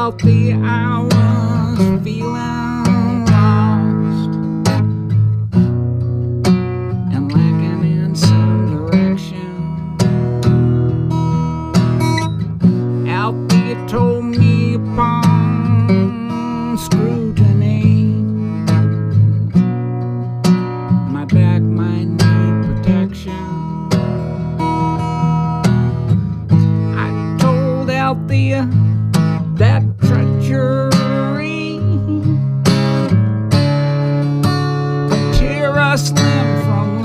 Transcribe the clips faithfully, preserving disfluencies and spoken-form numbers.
out there I was feeling lost and lacking in some direction. Out there told me upon scrutiny my back might need protection. I told out there that treachery would tear us limb from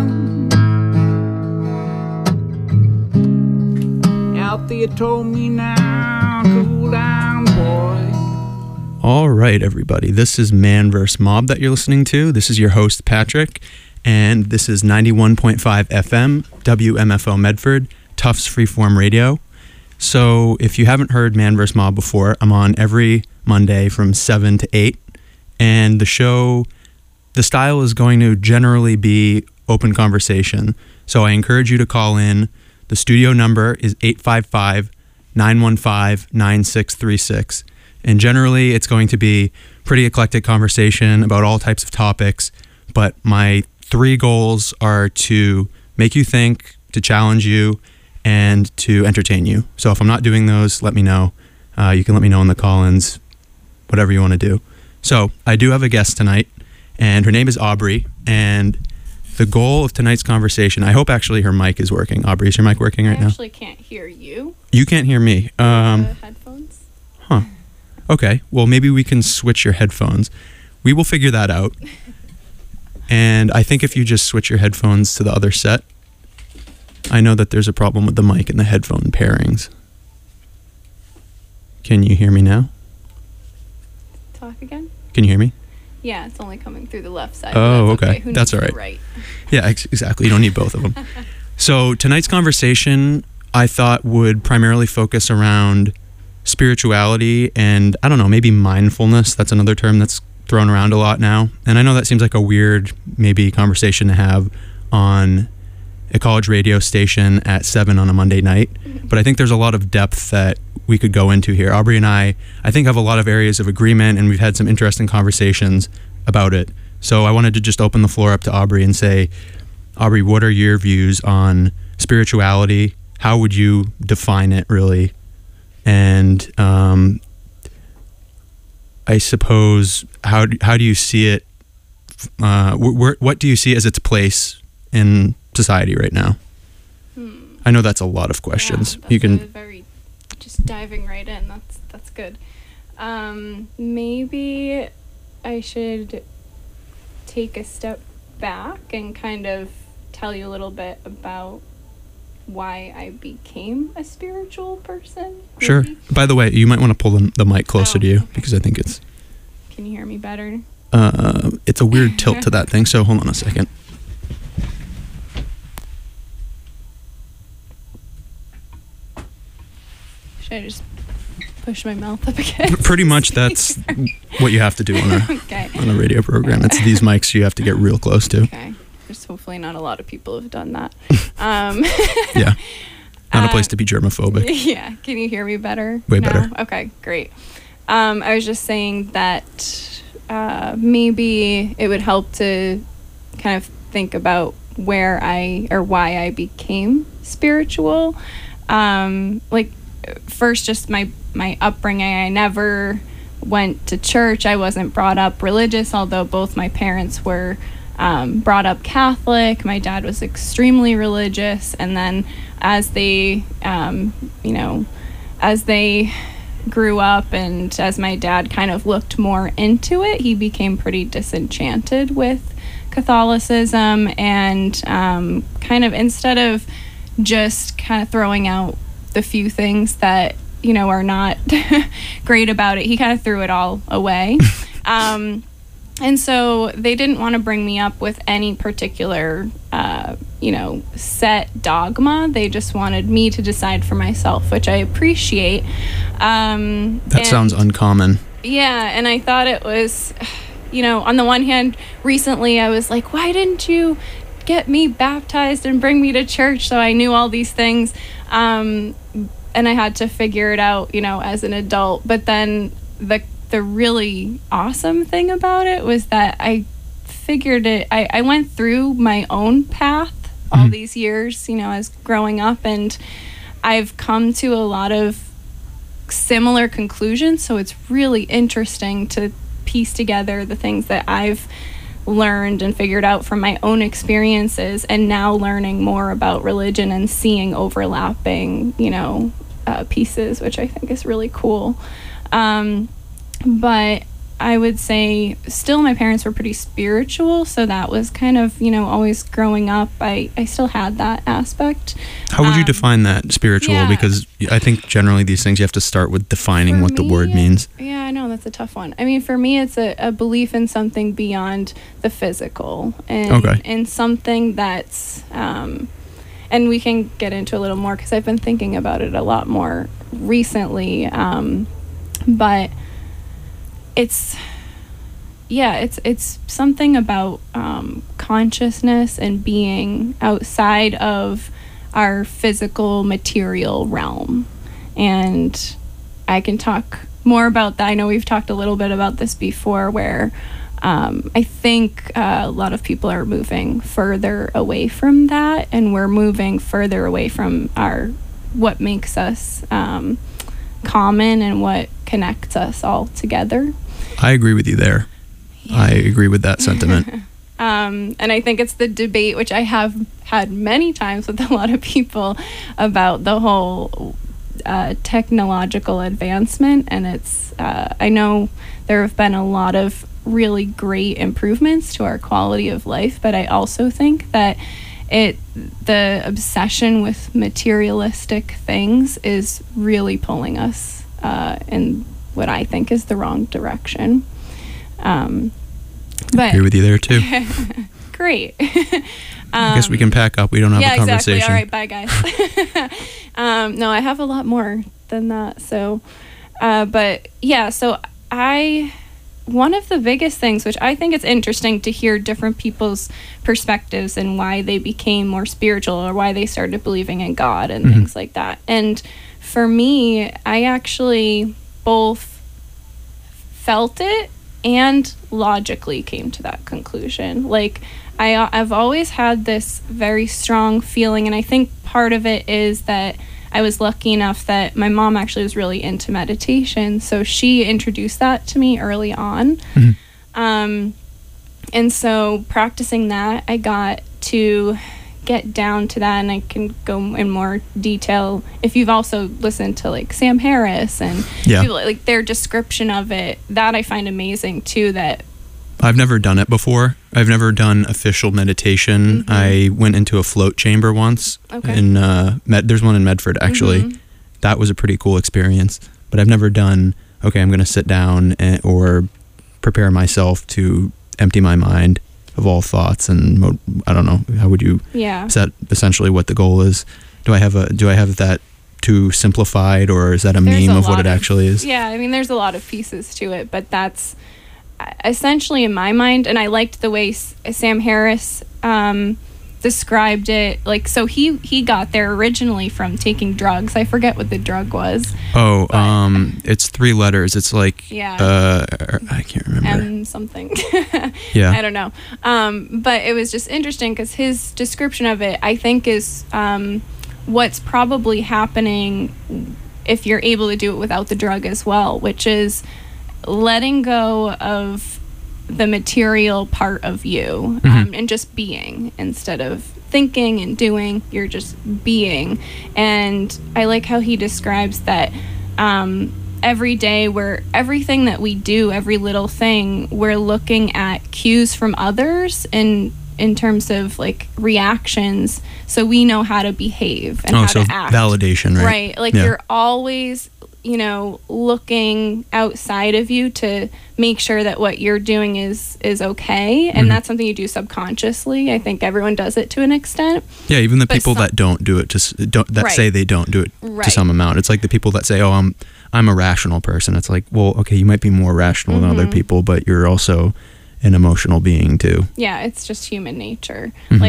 limb. Out there told me now, cool down, boy. All right, everybody. This is Man versus. Mob that you're listening to. This is your host, Patrick, and this is ninety-one point five F M, W M F O Medford, Tufts Freeform Radio. So if you haven't heard Man versus. Mob before, I'm on every Monday from seven to eight, and the show, the style is going to generally be open conversation. So I encourage you to call in. The studio number is eight five five, nine one five, nine six three six. And generally, it's going to be pretty eclectic conversation about all types of topics. But my three goals are to make you think, to challenge you, and to entertain you. So if I'm not doing those, let me know. Uh, you can let me know in the call-ins, whatever you want to do. So I do have a guest tonight, and her name is Aubrey. And the goal of tonight's conversation, I hope actually her mic is working. Aubrey, is your mic working right now? I actually can't hear you. You can't hear me. Um, uh, headphones? Huh. Okay, well, maybe we can switch your headphones. We will figure that out. And I think if you just switch your headphones to the other set, I know that there's a problem with the mic and the headphone pairings. Can you hear me now? Talk again? Can you hear me? Yeah, it's only coming through the left side. Oh, that's okay. okay. Who That's needs all right. the right. Yeah, ex- exactly. You don't need both of them. So tonight's conversation, I thought, would primarily focus around spirituality and, I don't know, maybe mindfulness. That's another term that's thrown around a lot now. And I know that seems like a weird, maybe, conversation to have on a college radio station at seven on a Monday night. But I think there's a lot of depth that we could go into here. Aubrey and I, I think, have a lot of areas of agreement, and we've had some interesting conversations about it. So I wanted to just open the floor up to Aubrey and say, Aubrey, what are your views on spirituality? How would you define it, really? And um, I suppose, how do, how do you see it? Uh, wh- what do you see as its place in society right now? Hmm. I know that's a lot of questions. Yeah, that's you can a very just diving right in. That's that's good. Um, maybe I should take a step back and kind of tell you a little bit about why I became a spiritual person. Maybe? Sure. By the way, you might want to pull the, the mic closer oh, to you okay. because I think it's Can you hear me better? uh, it's a weird tilt to that thing. So hold on a second. Should I just push my mouth up again? Pretty much that's what you have to do on a okay. on a radio program. It's these mics you have to get real close to. Okay. There's hopefully not a lot of people who've done that. Um, Yeah. Not a uh, place to be germophobic. Yeah. Can you hear me better? Way now? better. Okay, great. Um, I was just saying that uh, maybe it would help to kind of think about where I or why I became spiritual. Um, like first, just my my upbringing. I never went to church. I wasn't brought up religious, although both my parents were um, brought up Catholic. My dad was extremely religious, and then as they, um, you know, as they grew up and as my dad kind of looked more into it, he became pretty disenchanted with Catholicism, and um, kind of instead of just kind of throwing out the few things that, you know, are not great about it, he kind of threw it all away. um, and so they didn't want to bring me up with any particular, uh, you know, set dogma. They just wanted me to decide for myself, which I appreciate. Um, That and, sounds uncommon. Yeah, and I thought it was, you know, on the one hand, recently I was like, why didn't you get me baptized and bring me to church so I knew all these things? Um, and I had to figure it out, you know, as an adult. But then the the really awesome thing about it was that I figured it, I, I went through my own path all mm-hmm. these years, you know, as growing up, and I've come to a lot of similar conclusions. So it's really interesting to piece together the things that I've learned and figured out from my own experiences, and now learning more about religion and seeing overlapping, you know, uh, pieces, which I think is really cool. Um, but I would say still my parents were pretty spiritual, so that was kind of, you know, always growing up, I, I still had that aspect. How would you um, define that, spiritual? Yeah. Because I think generally these things you have to start with defining For what the me, word means. Yeah, I know, that's a tough one. I mean, for me, it's a, a belief in something beyond the physical, and, Okay. and something that's, um, and we can get into a little more because I've been thinking about it a lot more recently, um, but it's, yeah, it's it's something about um, consciousness and being outside of our physical material realm. And I can talk more about that. I know we've talked a little bit about this before, where um, I think uh, a lot of people are moving further away from that, and we're moving further away from our what makes us um, common and what connects us all together. I agree with you there. Yeah. I agree with that sentiment. um, and I think it's the debate, which I have had many times with a lot of people, about the whole uh, technological advancement. And it's, uh, I know there have been a lot of really great improvements to our quality of life, but I also think that it, the obsession with materialistic things is really pulling us uh, in what I think is the wrong direction. Um, but I agree with you there too. Great. um, I guess we can pack up. We don't have yeah, a conversation. Exactly. All right, bye guys. um, no, I have a lot more than that. So, uh, but yeah, so I, one of the biggest things, which I think it's interesting to hear different people's perspectives and why they became more spiritual or why they started believing in God and mm-hmm. things like that. And for me, I actually both felt it and logically came to that conclusion. Like, I, I've always had this very strong feeling, and I think part of it is that I was lucky enough that my mom actually was really into meditation, so she introduced that to me early on. Mm-hmm. Um, and so practicing that, I got to get down to that, and I can go in more detail if you've also listened to like Sam Harris and yeah. people, like their description of it. That I find amazing too. That I've never done it before. I've never done official meditation. Mm-hmm. I went into a float chamber once. Okay. In uh, Med- there's one in Medford actually. Mm-hmm. That was a pretty cool experience. But I've never done. Okay, I'm going to sit down and, or prepare myself to empty my mind of all thoughts, and I don't know, how would you, yeah. is that essentially what the goal is? Do I have a, do I have that too simplified, or is that a there's meme a of what it of, actually is? Yeah, I mean, there's a lot of pieces to it, but that's essentially in my mind, and I liked the way Sam Harris um, described it. Like, so he, he got there originally from taking drugs. I forget what the drug was. Oh, um, it's three letters. It's like, yeah. uh, I can't remember. M something. Yeah. I don't know. Um, but it was just interesting because his description of it, I think, is um, what's probably happening if you're able to do it without the drug as well, which is letting go of the material part of you, mm-hmm. um, and just being instead of thinking and doing. You're just being. And I like how he describes that um, every day, where everything that we do, every little thing, we're looking at cues from others in in terms of like reactions, so we know how to behave and oh, how so to act. Validation, right? Right. Like, yeah. You're always, you know, looking outside of you to make sure that what you're doing is is okay, and mm-hmm. that's something you do subconsciously. I think everyone does it to an extent. Yeah, even the but people some, that don't do it, to don't that right. say they don't do it right. to some amount. It's like the people that say, "Oh, I'm I'm a rational person." It's like, well, okay, you might be more rational mm-hmm. than other people, but you're also an emotional being too. Yeah, it's just human nature. Mm-hmm. Like,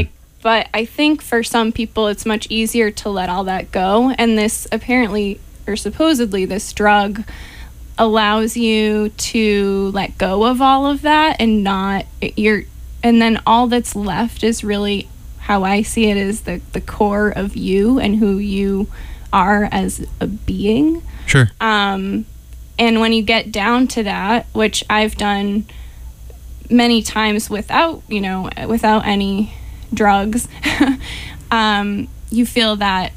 but I think for some people it's much easier to let all that go. And this apparently, or supposedly, this drug allows you to let go of all of that and not you're and then all that's left is really, how I see it, is the the core of you and who you are as a being. Sure. Um and when you get down to that, which I've done many times without, you know, without any drugs, um you feel that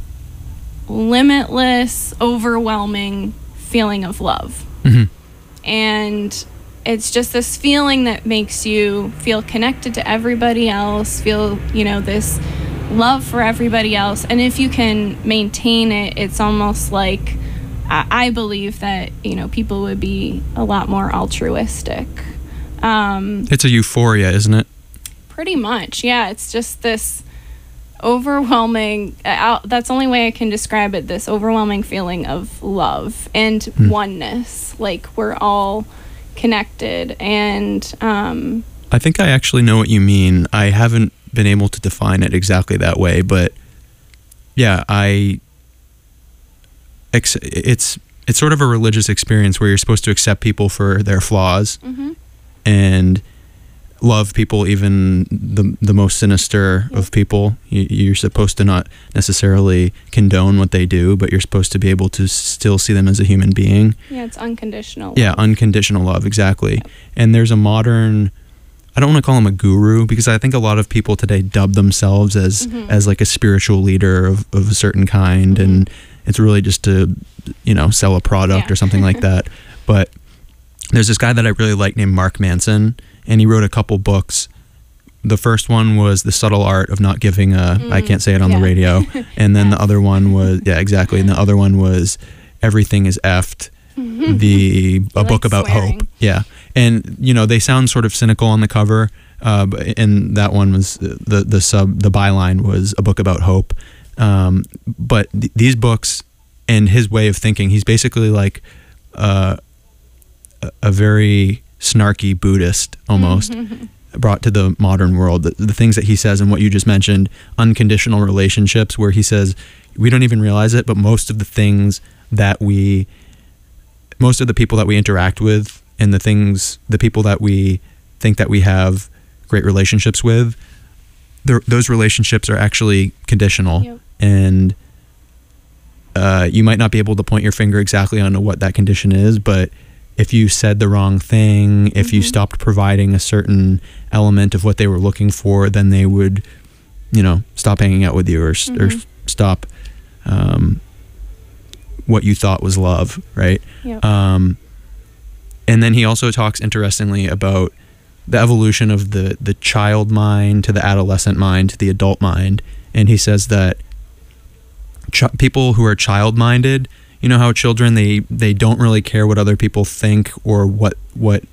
limitless, overwhelming feeling of love. Mm-hmm. And it's just this feeling that makes you feel connected to everybody else, feel, you know, this love for everybody else. And if you can maintain it, it's almost like, I, I believe that, you know, people would be a lot more altruistic. Um, it's a euphoria, isn't it? Pretty much, yeah. It's just this overwhelming, uh, that's the only way I can describe it, this overwhelming feeling of love and mm. oneness, like we're all connected. And um I think I actually know what you mean. I haven't been able to define it exactly that way, but yeah, I it's it's sort of a religious experience where you're supposed to accept people for their flaws, mm-hmm. and love people, even the the most sinister yeah. of people. You, you're supposed to not necessarily condone what they do, but you're supposed to be able to still see them as a human being. Yeah, it's unconditional. Yeah, love. unconditional love, exactly. Yeah. And there's a modern, I don't want to call him a guru, because I think a lot of people today dub themselves as mm-hmm. as like a spiritual leader of, of a certain kind, mm-hmm. and it's really just to, you know, sell a product yeah. or something like that. But there's this guy that I really like named Mark Manson, and he wrote a couple books. The first one was The Subtle Art of Not Giving a, mm, I can't say it on yeah. the radio. And then yeah. the other one was, yeah, exactly. And the other one was Everything is Effed, the a book about swearing. hope. Yeah. And, you know, they sound sort of cynical on the cover, uh, and that one was, the, the sub, the byline was a book about hope. Um, but th- these books and his way of thinking, he's basically like uh, a, a very snarky Buddhist almost, mm-hmm. brought to the modern world. The, the things that he says and what you just mentioned, unconditional relationships, where he says we don't even realize it, but most of the things that we, most of the people that we interact with and the things, the people that we think that we have great relationships with, those relationships are actually conditional. Yep. And uh, you might not be able to point your finger exactly on what that condition is, but if you said the wrong thing, if mm-hmm. you stopped providing a certain element of what they were looking for, then they would, you know, stop hanging out with you, or, mm-hmm. or stop um, what you thought was love, right? Yep. Um, and then he also talks interestingly about the evolution of the, the child mind to the adolescent mind to the adult mind. And he says that ch- people who are child-minded, you know how children, they, they don't really care what other people think or what what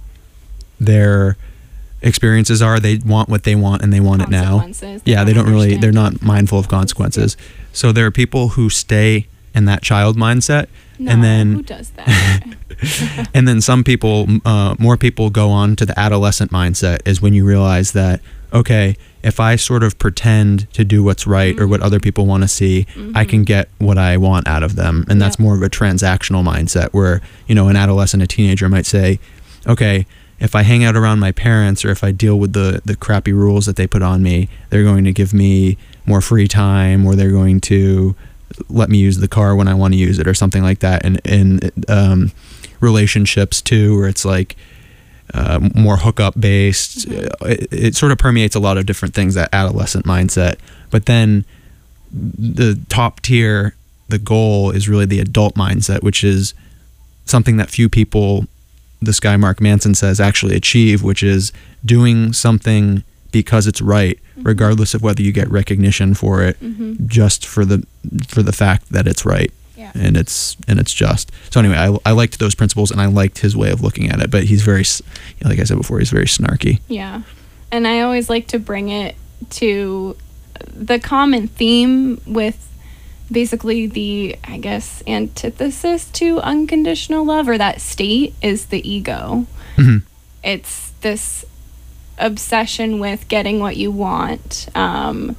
their experiences are. They want what they want, and they want it now. They yeah, they don't understand. really, they're not mindful of consequences. Yeah. So there are people who stay in that child mindset, no, and then who does that? and then some people, uh, more people go on to the adolescent mindset, is when you realize that, okay, if I sort of pretend to do what's right, mm-hmm. or what other people want to see, mm-hmm. I can get what I want out of them. And that's yep. more of a transactional mindset, where, you know, an adolescent, a teenager might say, okay, if I hang out around my parents, or if I deal with the, the crappy rules that they put on me, they're going to give me more free time, or they're going to let me use the car when I want to use it, or something like that. And, and um, relationships too, where it's like, Uh, more hookup based. Mm-hmm. It, it sort of permeates a lot of different things, that adolescent mindset. But then the top tier, the goal is really the adult mindset, which is something that few people, this guy Mark Manson says, actually achieve, which is doing something because it's right, mm-hmm. regardless of whether you get recognition for it, mm-hmm. just for the for the fact that it's right. Yeah. And it's and it's just. So anyway, I, I liked those principles, and I liked his way of looking at it. But he's very, like I said before, he's very snarky. Yeah, and I always like to bring it to the common theme with basically the, I guess, antithesis to unconditional love, or that state, is the ego. Mm-hmm. It's this obsession with getting what you want. Um,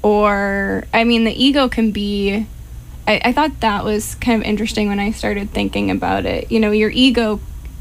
or, I mean, the ego can be, I, I thought that was kind of interesting when I started thinking about it. You know, your ego,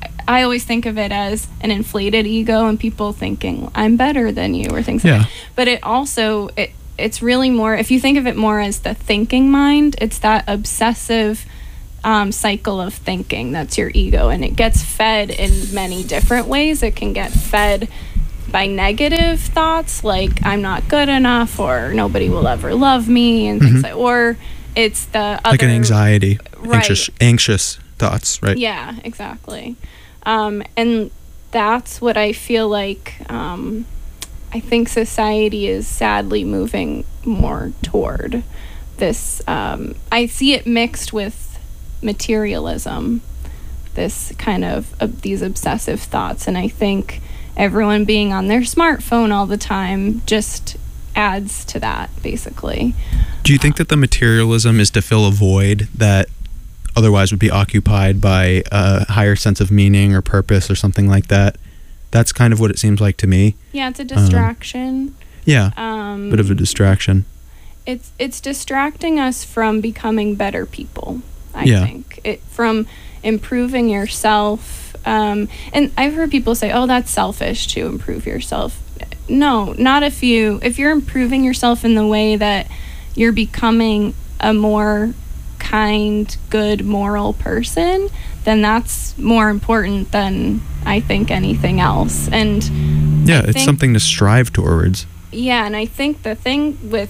I always think of it as an inflated ego and people thinking, I'm better than you or things Yeah. like that. But it also, it it's really more, if you think of it more as the thinking mind, it's that obsessive um, cycle of thinking that's your ego. And it gets fed in many different ways. It can get fed by negative thoughts like I'm not good enough or nobody will ever love me and things Mhm. like, or it's the other, Like an anxiety, Right. anxious, anxious thoughts, right? Yeah, exactly. Um, and that's what I feel like um, I think society is sadly moving more toward this. Um, I see it mixed with materialism, this kind of, of these obsessive thoughts. And I think everyone being on their smartphone all the time just adds to that, basically. Do you think that the materialism is to fill a void that otherwise would be occupied by a higher sense of meaning or purpose or something like that? That's kind of what it seems like to me. Yeah, it's a distraction. Yeah, Um, bit of a distraction. it's it's distracting us from becoming better people. I Yeah. think it from improving yourself. Um, and I've heard people say, "Oh, that's selfish to improve yourself." No, not if you if you're improving yourself in the way that you're becoming a more kind, good, moral person, then that's more important than I think anything else. And Yeah, I it's think- something to strive towards. yeah, and I think the thing with,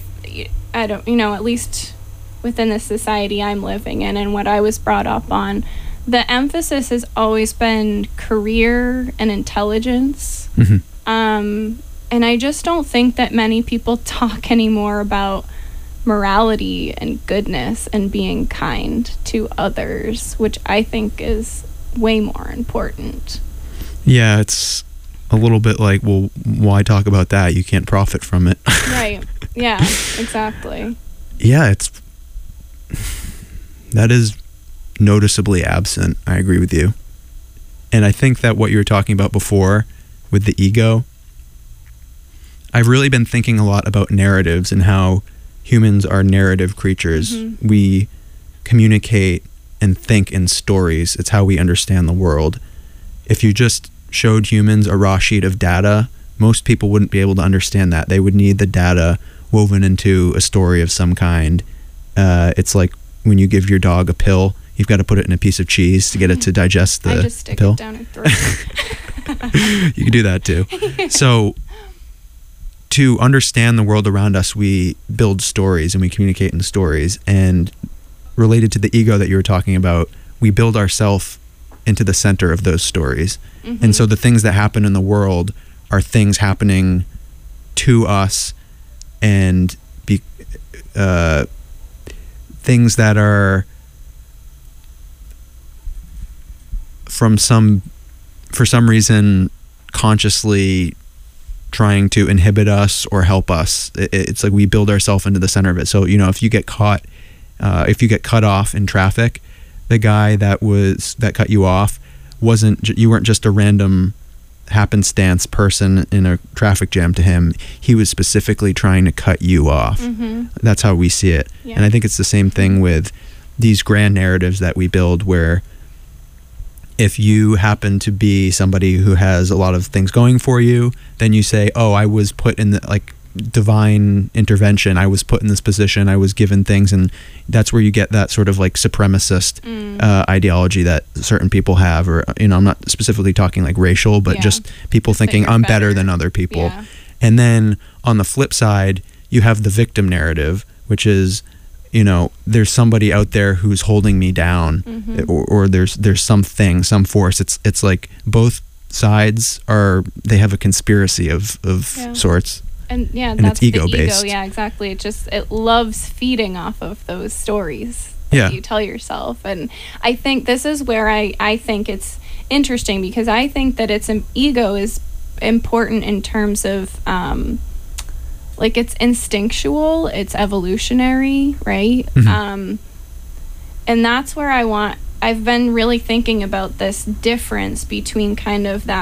I don't, you know, at least within the society I'm living in and what I was brought up on, the emphasis has always been career and intelligence. hmm Um, and I just don't think that many people talk anymore about morality and goodness and being kind to others, which I think is way more important. Yeah, it's a little bit like, well, why talk about that? You can't profit from it. Right. Yeah, exactly. Yeah, it's that is noticeably absent. I agree with you. And I think that what you were talking about before with the ego, I've really been thinking a lot about narratives and how humans are narrative creatures. Mhm. We communicate and think in stories. It's how we understand the world. If you just showed humans a raw sheet of data, most people wouldn't be able to understand that. They would need the data woven into a story of some kind. Uh, it's like when you give your dog a pill, you've got to put it in a piece of cheese to get it to digest the I just stick pill. it down her throat. You can do that too. So to understand the world around us, we build stories and we communicate in stories. And related to the ego that you were talking about, we build ourselves into the center of those stories. Mhm. And so the things that happen in the world are things happening to us and be, uh, things that are from some, for some reason, consciously trying to inhibit us or help us. It, it's like we build ourselves into the center of it. So, you know, if you get caught, uh, if you get cut off in traffic, the guy that was that cut you off wasn't ju- you weren't just a random happenstance person in a traffic jam to him. He was specifically trying to cut you off. Mhm. That's how we see it. Yeah. And I think it's the same thing with these grand narratives that we build, where if you happen to be somebody who has a lot of things going for you, then you say, oh, I was put in the, like, divine intervention. I was put in this position. I was given things. And that's where you get that sort of like supremacist Mm. uh, ideology that certain people have, or, you know, I'm not specifically talking like racial, but Yeah. just people Just that thinking you're I'm better better. than other people. Yeah. And then on the flip side, you have the victim narrative, which is, you know, there's somebody out there who's holding me down, Mhm. or, or there's there's something, some force. It's it's like both sides are, they have a conspiracy of of Yeah. sorts. And yeah, And that's it's ego-based. the ego. Yeah, exactly. It just it loves feeding off of those stories that Yeah. you tell yourself. And I think this is where I I think it's interesting, because I think that it's an ego is important in terms of um like it's instinctual, it's evolutionary, right? Mhm. Um and that's where I want I've been really thinking about this difference between kind of that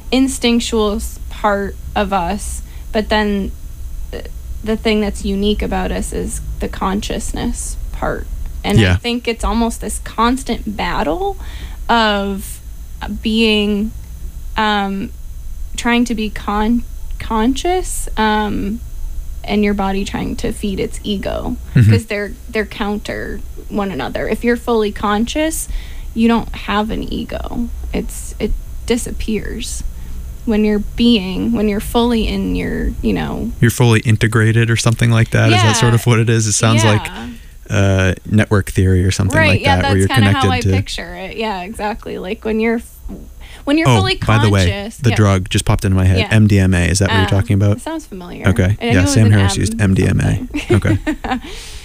instinctual s- part of us, but then th- the thing that's unique about us is the consciousness part. And Yeah. I think it's almost this constant battle of being, um, trying to be con- conscious, um, and your body trying to feed its ego, because Mhm. they're they're counter one another. If you're fully conscious, you don't have an ego. It's it disappears. When you're being, when you're fully in your, you know, You're fully integrated or something like that. Is Yeah. that sort of what it is? It sounds like yeah. uh, network theory or something right, like yeah, that, where that's you're kind of connected how I to. picture it. Yeah, exactly. Like when you're when you're Oh, fully by conscious. the way, the yeah. drug just popped into my head. Yeah. M D M A. Is that what Uh, you're talking about? It sounds familiar. Okay. I knew Yeah, it was Sam an Harris M used M D M A. something. Okay.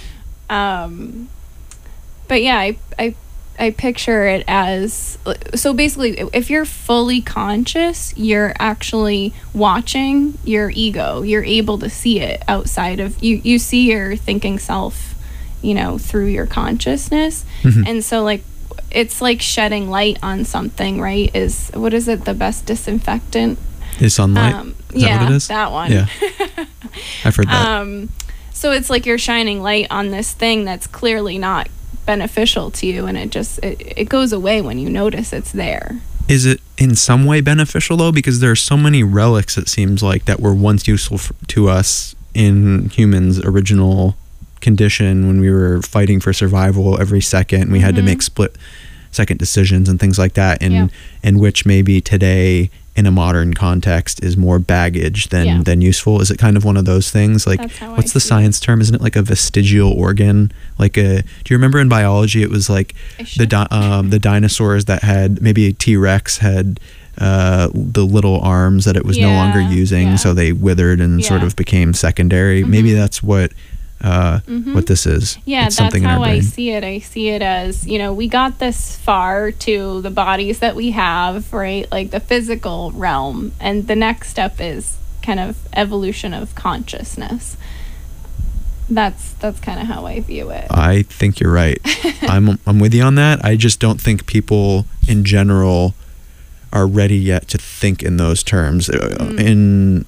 um, but yeah, I, I I picture it as, so basically, if you're fully conscious, you're actually watching your ego. You're able to see it outside of you. You see your thinking self, you know, through your consciousness. Mhm. And so, like, it's like shedding light on something, right? Is, what is it, the best disinfectant? Is sunlight? Um, Is that yeah, what it is? that one. Yeah. I've heard that. Um, so it's like you're shining light on this thing that's clearly not beneficial to you, and it just it, it goes away when you notice it's there. Is it in some way beneficial though? Because there are so many relics, it seems like, that were once useful f- to us in humans' original condition when we were fighting for survival every second. We had to Mhm. make split second decisions and things like that, in Yeah. in which maybe today in a modern context is more baggage than Yeah. than useful. Is it kind of one of those things? Like, That's how I what's the see it. science term? Isn't it like a vestigial organ? Like a, do you remember in biology it was like I the should. di- um, the dinosaurs that had, maybe a T-Rex had uh, the little arms that it was no longer Yeah, using, yeah. so they withered and sort Yeah. of became secondary. Maybe Mhm. that's what uh, Mhm. what this is. Yeah, It's that's something in how our I brain. see it. I see it as, you know, we got this far to the bodies that we have, right? Like the physical realm. And the next step is kind of evolution of consciousness. That's that's kind of how I view it. I think you're right. I'm I'm with you on that. I just don't think people in general are ready yet to think in those terms. uh, Mm. In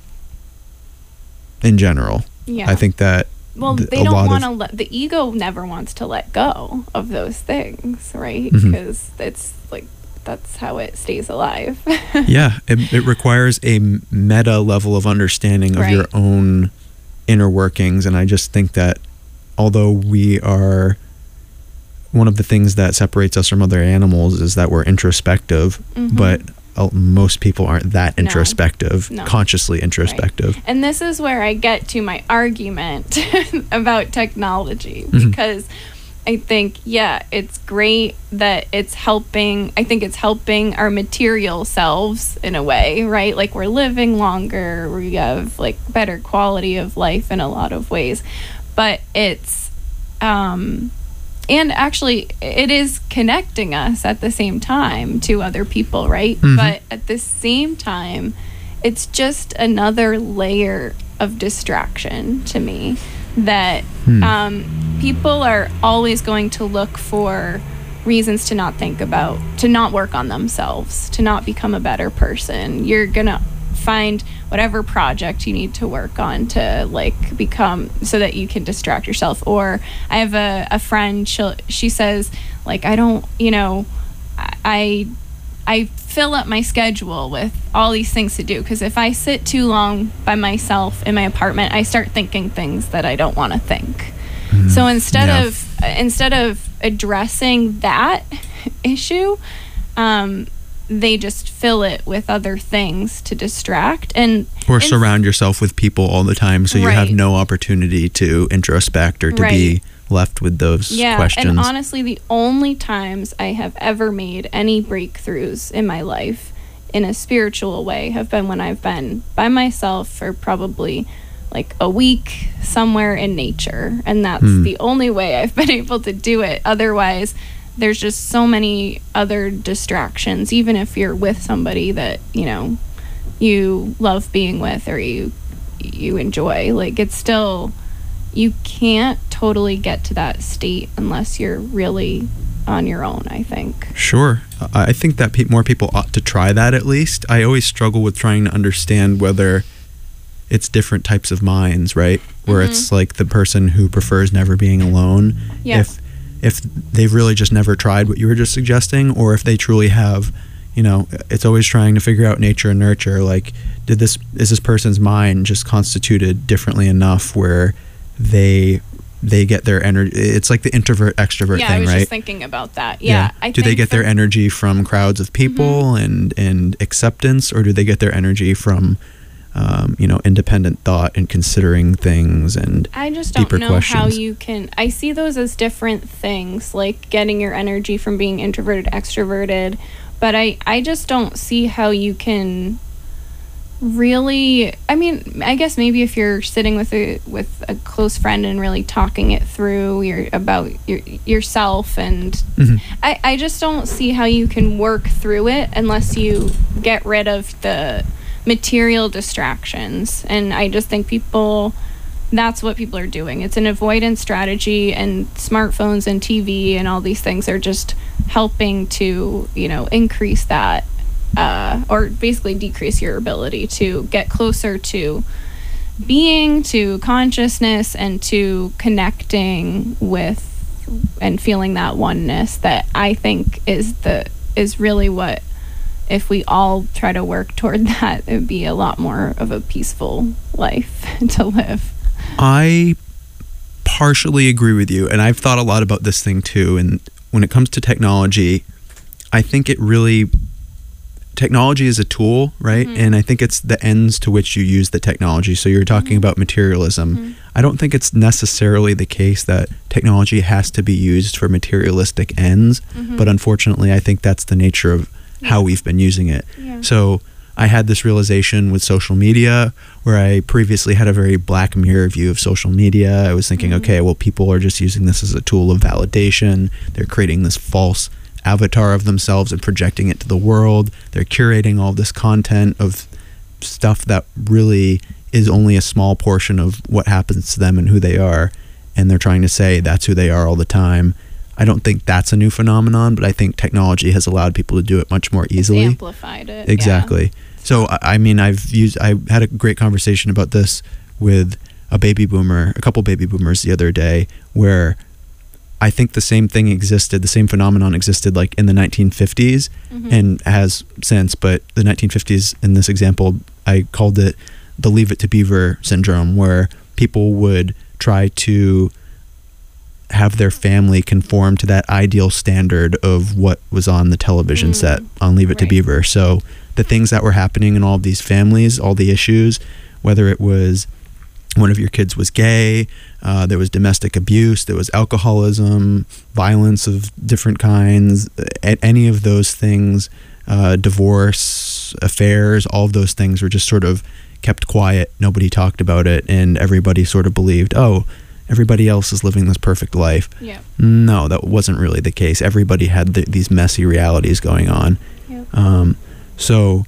in general, Yeah. I think that Well, th- they a don't lot want to of- let, the ego never wants to let go of those things, right? Mhm. Because it's like, that's how it stays alive. yeah, it, it requires a meta level of understanding of your Right. own inner workings, and I just think that although we are, one of the things that separates us from other animals is that we're introspective, Mhm. but uh, most people aren't that No. introspective, No. consciously introspective. And this is where I get to my argument about technology, Mhm. because I think, yeah, it's great that it's helping. I think it's helping our material selves in a way, right? Like we're living longer, we have like better quality of life in a lot of ways, but it's, um, and actually it is connecting us at the same time to other people, right? Mhm. But at the same time, it's just another layer of distraction to me that Hmm. um, people are always going to look for reasons to not think about, to not work on themselves, to not become a better person. You're gonna find whatever project you need to work on to like become, so that you can distract yourself. Or I have a, a friend, she she says like, I don't, you know, I I fill up my schedule with all these things to do, because if I sit too long by myself in my apartment, I start thinking things that I don't want to think. Mhm. So instead Yeah. of instead of addressing that issue, um, they just fill it with other things to distract, and Or and- surround yourself with people all the time, so you have Right. no opportunity to introspect or to be Right. left with those yeah, questions. and honestly, the only times I have ever made any breakthroughs in my life in a spiritual way have been when I've been by myself for probably like a week somewhere in nature, and that's Hmm. the only way I've been able to do it. Otherwise, there's just so many other distractions, even if you're with somebody that, you know, you love being with or you you enjoy. Like, it's still, you can't totally get to that state unless you're really on your own, I think. Sure. I I think that pe- more people ought to try that at least. I always struggle with trying to understand whether it's different types of minds, right? Where Mhm. it's like the person who prefers never being alone. Yeah. If if they've really just never tried what you were just suggesting, or if they truly have, you know, it's always trying to figure out nature and nurture. Like, did this is this person's mind just constituted differently enough where they they get their energy? It's like the introvert extrovert Yeah, thing, I was right? just thinking about that. Yeah. I do they think get their for- energy from crowds of people and and acceptance, or do they get their energy from um, you know, independent thought and considering things and I just don't deeper know how questions? you can. I see those as different things, like getting your energy from being introverted, extroverted. But I, I just don't see how you can really. I mean, I guess maybe if you're sitting with a with a close friend and really talking it through, your about your yourself, and Mhm. I, I just don't see how you can work through it unless you get rid of the material distractions. And I just think people, that's what people are doing. It's an avoidance strategy, and smartphones and T V and all these things are just helping to, you know, increase that uh, or basically decrease your ability to get closer to being, to consciousness, and to connecting with and feeling that oneness that I think is the is really what, if we all try to work toward that, it would be a lot more of a peaceful life to live. I partially agree with you, and I've thought a lot about this thing too. And when it comes to technology, I think it really technology is a tool, right? Mhm. And I think it's the ends to which you use the technology. So you're talking Mhm. about materialism. Mhm. I don't think it's necessarily the case that technology has to be used for materialistic ends, Mhm. but unfortunately, I think that's the nature of how we've been using it. Yeah. So I had this realization with social media where I previously had a very Black Mirror view of social media. I was thinking, Mhm. okay, well, people are just using this as a tool of validation. They're creating this false avatar of themselves and projecting it to the world. They're curating all this content of stuff that really is only a small portion of what happens to them and who they are. And they're trying to say that's who they are all the time. I don't think that's a new phenomenon, but I think technology has allowed people to do it much more easily. It's amplified it. Exactly. So, I, I mean, I've used, I had a great conversation about this with a baby boomer, a couple baby boomers the other day, where I think the same thing existed, the same phenomenon existed like in the nineteen fifties Mhm. and has since, but the nineteen fifties in this example, I called it the Leave It to Beaver syndrome, where people would try to have their family conform to that ideal standard of what was on the television Mm, set on Leave It to right. Beaver. So the things that were happening in all of these families, all the issues, whether it was one of your kids was gay, uh, there was domestic abuse, there was alcoholism, violence of different kinds, a- any of those things, uh, divorce, affairs, all of those things were just sort of kept quiet. Nobody talked about it, and everybody sort of believed, oh, everybody else is living this perfect life. Yeah. No, that wasn't really the case. Everybody had th- these messy realities going on. Yeah. Um, so,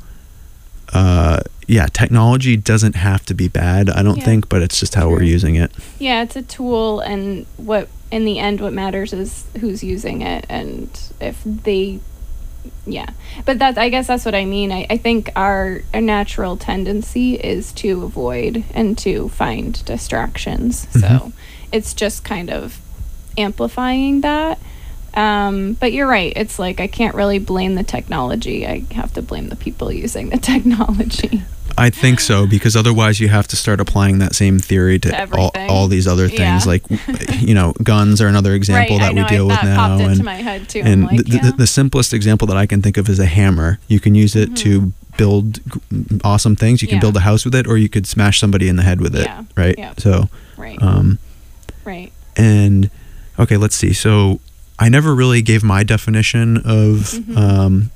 uh, yeah, technology doesn't have to be bad, I don't Yeah. think, but it's just how we're True. using it. Yeah, it's a tool, and what in the end what matters is who's using it, and if they, yeah. But that, I guess that's what I mean. I, I think our, our natural tendency is to avoid and to find distractions. Mhm. So it's just kind of amplifying that. Um, but you're right. It's like I can't really blame the technology. I have to blame the people using the technology. I think so, because otherwise you have to start applying that same theory to, To all, everything. all these other things. Yeah. Like, you know, guns are another example right, that I know, we deal I, with that now. popped into and my head too. and I'm like, the, yeah. the, the simplest example that I can think of is a hammer. You can use it to build g- awesome things. You can Mm-hmm. Yeah. build a house with it, or you could smash somebody in the head with it, Yeah. right? Yeah. So, right, um, right. and okay, let's see. So I never really gave my definition of Mhm. um,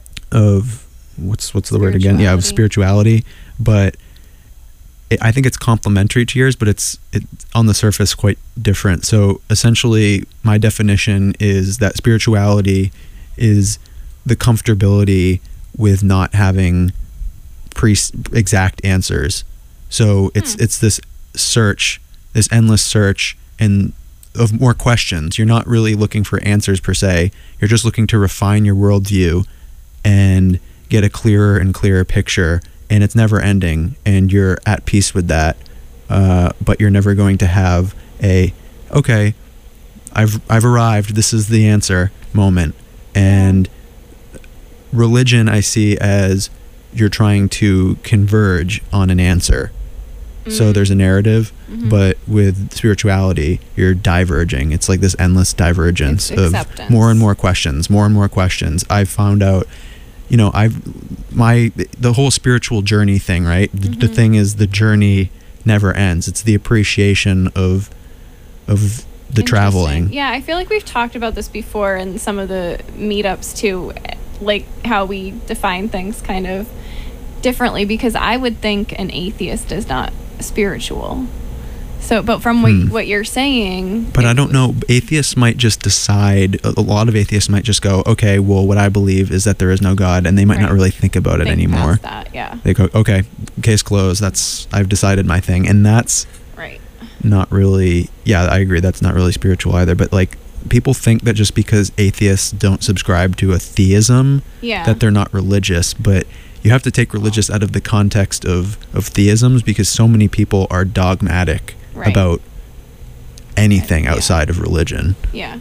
of what's what's the word again? Yeah, of Spirituality. spirituality. But it, I think it's complementary to yours, but it's it on the surface quite different. So essentially, my definition is that spirituality is the comfortability with not having pre exact answers. So it's Hmm. it's this search, this endless search, and of more questions. You're not really looking for answers per se. You're just looking to refine your worldview and get a clearer and clearer picture, and it's never ending, and you're at peace with that. Uh, but you're never going to have a, okay, I've I've arrived, this is the answer moment. And religion I see as you're trying to converge on an answer. Mm-hmm. So there's a narrative, mm-hmm. but with spirituality, you're diverging. It's like this endless divergence of more and more questions, more and more questions. I've found out, you know, I've, my, the whole spiritual journey thing, right? The, mm-hmm. the thing is the journey never ends. It's the appreciation of, of the traveling. Yeah, I feel like we've talked about this before in some of the meetups too, like how we define things kind of differently, because I would think an atheist is not spiritual. So, but from what, hmm. what you're saying... But I don't know. Atheists might just decide, a lot of atheists might just go, okay, well, what I believe is that there is no God, and they might right. not really think about it think anymore. That, yeah. They go, okay, case closed, that's, I've decided my thing. And that's right. not really, yeah, I agree, that's not really spiritual either. But like, people think that just because atheists don't subscribe to a theism, yeah. that they're not religious, but... You have to take religious out of the context of, of theisms, because so many people are dogmatic right. about anything yeah. outside of religion. Yeah.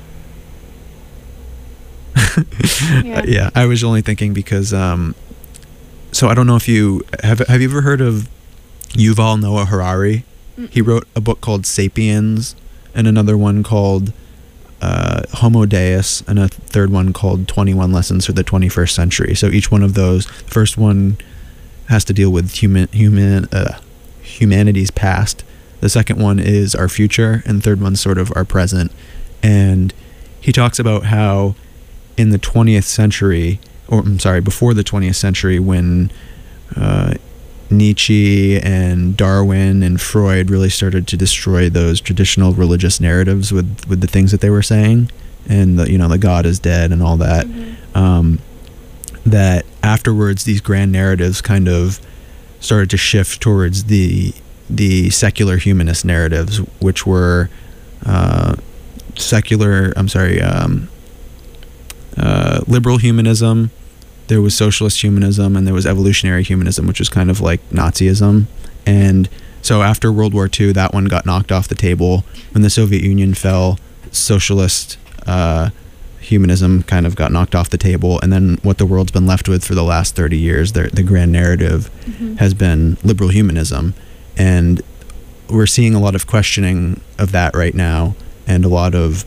yeah. yeah. I was only thinking because, um, so I don't know if you, have have you ever heard of Yuval Noah Harari? Mm-mm. He wrote a book called Sapiens and another one called Uh, Homo Deus, and a third one called twenty-one Lessons for the twenty-first Century. So each one of those, the first one has to deal with human human uh, humanity's past. The second one is our future, and the third one's sort of our present. And he talks about how in the twentieth century, or I'm sorry, before the twentieth century, when uh, Nietzsche and Darwin and Freud really started to destroy those traditional religious narratives with, with the things that they were saying, and the, you know, the God is dead and all that, mm-hmm. um, that afterwards these grand narratives kind of started to shift towards the the secular humanist narratives, which were uh, secular, I'm sorry, um, uh, liberal humanism. There was socialist humanism, and there was evolutionary humanism, which was kind of like Nazism. And so after World War Two, that one got knocked off the table. When the Soviet Union fell, socialist uh, humanism kind of got knocked off the table. And then what the world's been left with for the last thirty years, the, the grand narrative, mm-hmm. has been liberal humanism. And we're seeing a lot of questioning of that right now, and a lot of,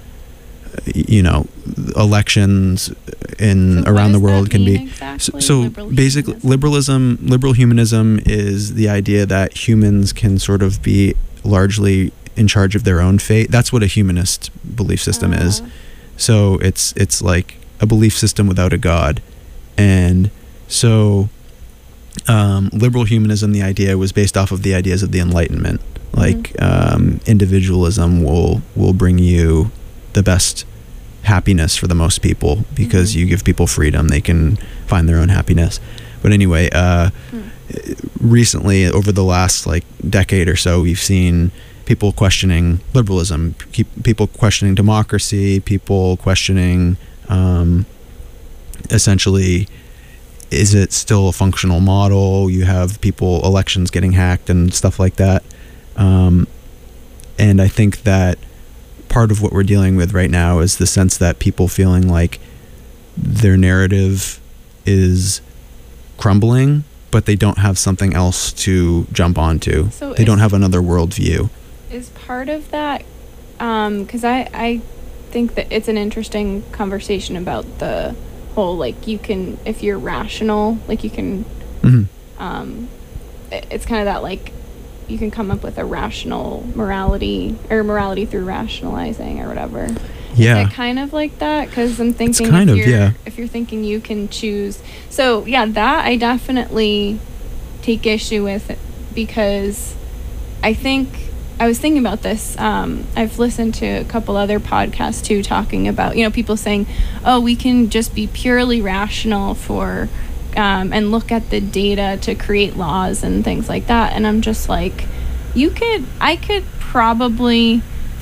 you know, elections in so around the world can be exactly? so, so liberal basically humanism. liberalism liberal humanism is the idea that humans can sort of be largely in charge of their own fate. That's what a humanist belief system uh. is. So it's it's like a belief system without a god. And so um, liberal humanism, the idea was based off of the ideas of the Enlightenment. Like mm-hmm. um, individualism will will bring you the best happiness for the most people, because mm-hmm. you give people freedom, they can find their own happiness. But anyway, uh, mm. recently, over the last like decade or so, we've seen people questioning liberalism, keep people questioning democracy, people questioning um, essentially, is it still a functional model? You have people, elections getting hacked and stuff like that. Um, and I think that part of what we're dealing with right now is the sense that people feeling like their narrative is crumbling, but they don't have something else to jump onto. So they don't have another worldview. Is part of that, because um, I, I think that it's an interesting conversation about the whole, like, you can, if you're rational, like you can, mm-hmm. um, it, it's kind of that, like, you can come up with a rational morality, or morality through rationalizing or whatever. Yeah. Is it kind of like that? Because I'm thinking it's kind if of, you're, yeah. if you're thinking you can choose. So, yeah, that I definitely take issue with, because I think, I was thinking about this. Um, I've listened to a couple other podcasts too, talking about, you know, people saying, oh, we can just be purely rational for Um, and look at the data to create laws and things like that. And I'm just like, you could, I could probably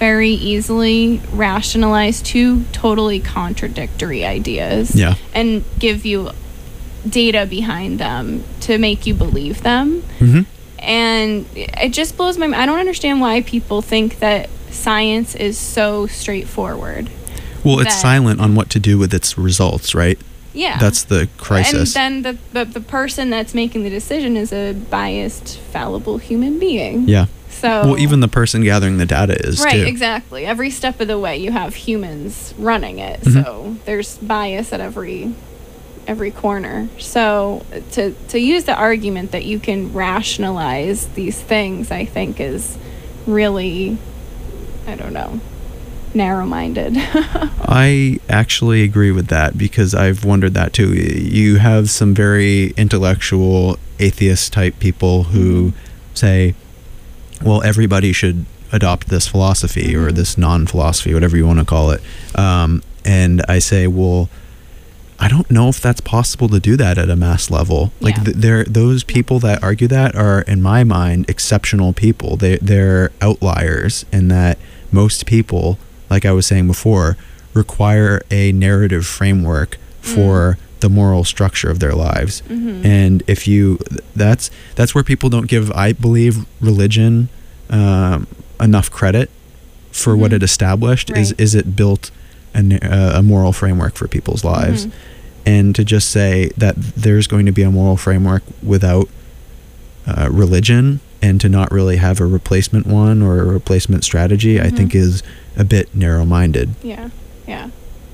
very easily rationalize two totally contradictory ideas Yeah. and give you data behind them to make you believe them. Mm-hmm. And it just blows my mind. I don't understand why people think that science is so straightforward. Well, it's that- silent on what to do with its results, right? Yeah. That's the crisis. And then the, the, the person that's making the decision is a biased, fallible human being. Yeah. So Well, even the person gathering the data is right, too. exactly. Every step of the way, you have humans running it, Mhm. so there's bias at every every corner. So to to use the argument that you can rationalize these things, I think is really, I don't know, narrow-minded. I actually agree with that because I've wondered that too. You have some very intellectual atheist type people who Mhm. say, well, everybody should adopt this philosophy or Mhm. this non-philosophy, whatever you want to call it. Um, and I say, well, I don't know if that's possible to do that at a mass level. Like Yeah. th- they're, those people that argue that are, in my mind, exceptional people. They, they're outliers in that most people, like I was saying before, require a narrative framework for the moral structure of their lives. Mhm. And if you, that's that's where people don't give, I believe, religion um, enough credit for what Mhm. it established. Is Right. is it built a, na- uh, a moral framework for people's lives? Mhm. And to just say that there's going to be a moral framework without uh, religion, and to not really have a replacement one or a replacement strategy, I Mhm. think is a bit narrow-minded. Yeah, yeah.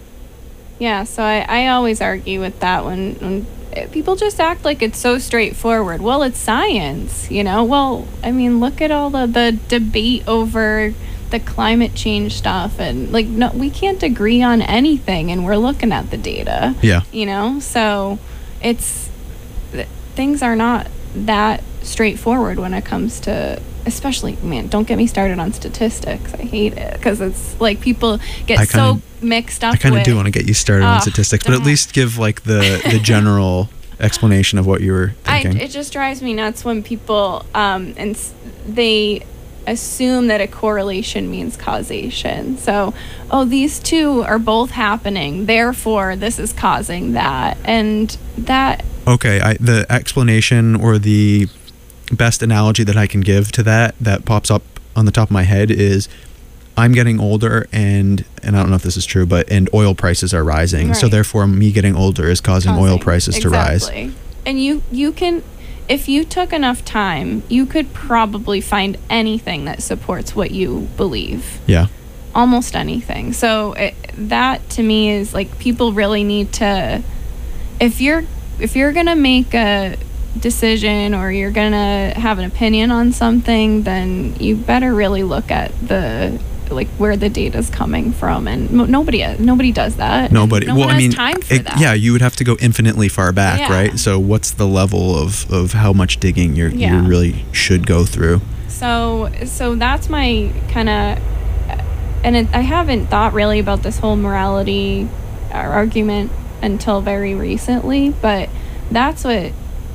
Yeah, so I, I always argue with that when, when people just act like it's so straightforward. Well, it's science, you know? Well, I mean, look at all the, the debate over the climate change stuff. And, like, no, we can't agree on anything, and we're looking at the data, Yeah. you know? So it's, th- things are not that straightforward when it comes to, especially, man, don't get me started on statistics. I hate it because it's like people get I kinda- so mixed up I kind of with, do want to get you started on Oh, statistics, but at don't. least give like the, the general explanation of what you were I, thinking. it just drives me nuts when people um and s- they assume that a correlation means causation. So, oh, these two are both happening, therefore this is causing that. And that Okay, I, the explanation or the best analogy that I can give to that that pops up on the top of my head is I'm getting older, and and I don't know if this is true, but and oil prices are rising. So Right. therefore me getting older is causing, oil causing- prices to rise. exactly. And you you can, if you took enough time, you could probably find anything that supports what you believe. Yeah. Almost anything. So it, that to me is like, people really need to, if you're if you're gonna make a decision or you're gonna have an opinion on something, then you better really look at the, like, where the data's coming from. And mo- nobody nobody does that. Nobody. No well, one I has mean, time for it- that. yeah, you would have to go infinitely far back, Yeah. right? So what's the level of, of how much digging you're, you Yeah. really should go through? So so that's my kind of, and it, I haven't thought really about this whole morality uh, argument until very recently, but that's what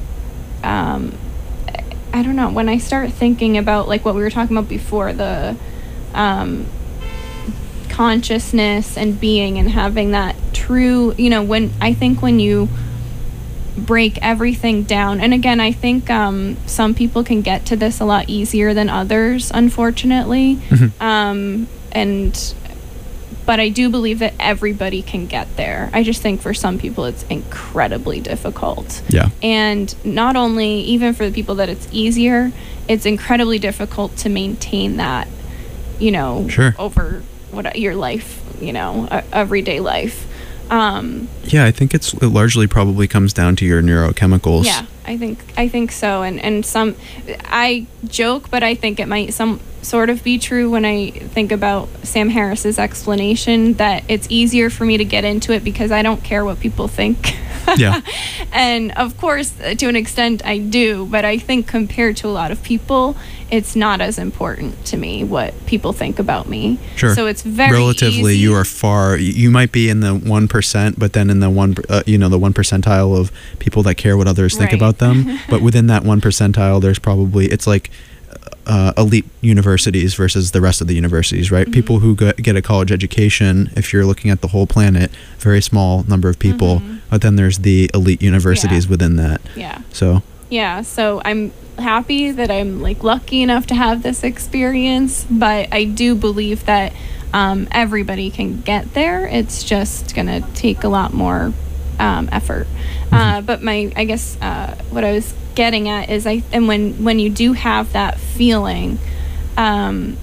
um I don't know, when I start thinking about like what we were talking about before, the um consciousness and being and having that true, you know, when I think when you break everything down, and again, I think um some people can get to this a lot easier than others, unfortunately. Mhm. um and but I do believe that everybody can get there. I just think for some people it's incredibly difficult. Yeah. And not only, even for the people that it's easier, it's incredibly difficult to maintain that, you know, Sure. over what your life, you know, uh, everyday life. Um, Yeah, I think it's it largely probably comes down to your neurochemicals. yeah, I think I think so. And and some, I joke, but I think it might some sort of be true when I think about Sam Harris's explanation that it's easier for me to get into it because I don't care what people think. Yeah. And of course, to an extent, I do, but I think compared to a lot of people, it's not as important to me what people think about me. Sure. So it's very relatively easy. you are far you might be in the one percent, but then in the one uh, you know the one percentile of people that care what others think Right. about them. But within that one percentile, there's probably, it's like uh, elite universities versus the rest of the universities, right? Mm-hmm. People who get, get a college education, if you're looking at the whole planet, very small number of people, Mm-hmm. but then there's the elite universities Yeah. within that. Yeah. So, Yeah, so I'm happy that I'm like lucky enough to have this experience, but I do believe that um, everybody can get there. It's just gonna take a lot more um, effort. Uh, but my, I guess, uh, what I was getting at is, I and when when you do have that feeling, um,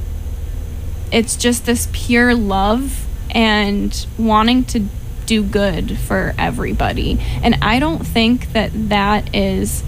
it's just this pure love and wanting to do good for everybody, and I don't think that that is.